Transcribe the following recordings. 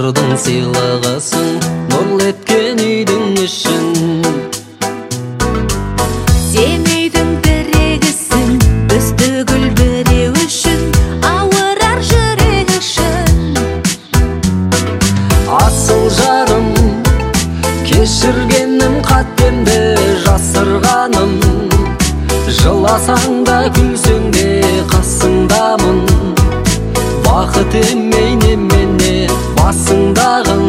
Базардың сыйлығысың, нұрлы еткен үйдің ішін. Сен үйдің тірегісің, біз түгіл біреу үшін, ауырар жүрек үшін. Асыл жарым, кешіргенім қатемді жасырғаным. Жыласаң да күлсең де қасыңдамын. Бақыт емей немене басыңдағын.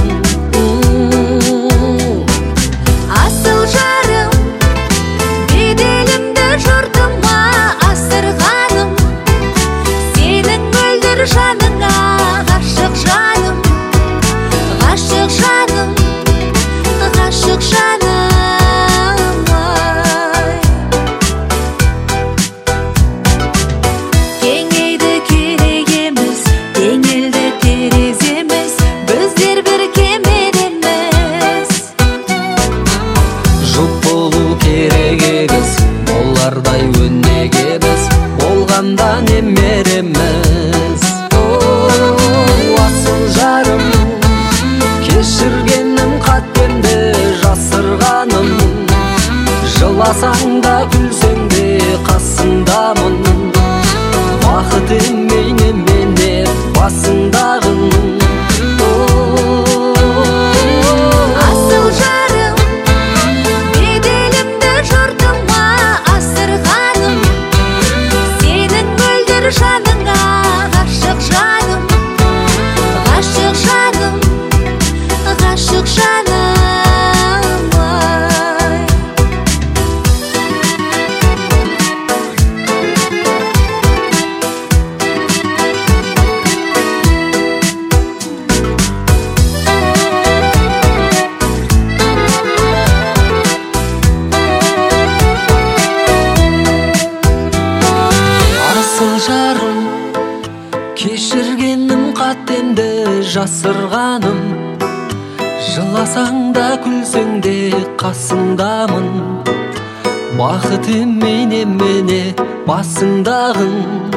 Асыл жарым, беделімді жұртыма асырғаным. Сенің мөлдір жаныңа ғашық жаным, ғашық жаным, ғашық жаным. Кеңейді керек емес, теңелді тереземіз, біздер бір кемедеміз. Жұп болу керек егіз, болардай өнеге біз, болғанда немереміз. Асыл жарым, кешіргенім қатемді жасырғаным. Жыласаң да күлсең де қасыңдамын. Бақыт емей немене басыңдағын. Асыл жарым, беделімді жұртыма асырғаным. Сенің мөлдір жаныңа ғашық жаным, ғашық жаным, ғашық жаным. Асыл жарым, кешіргенім қатемді жасырғаным. Жыласаң да күлсең де қасыңдамын. Бақыт емей немене басыңдағын.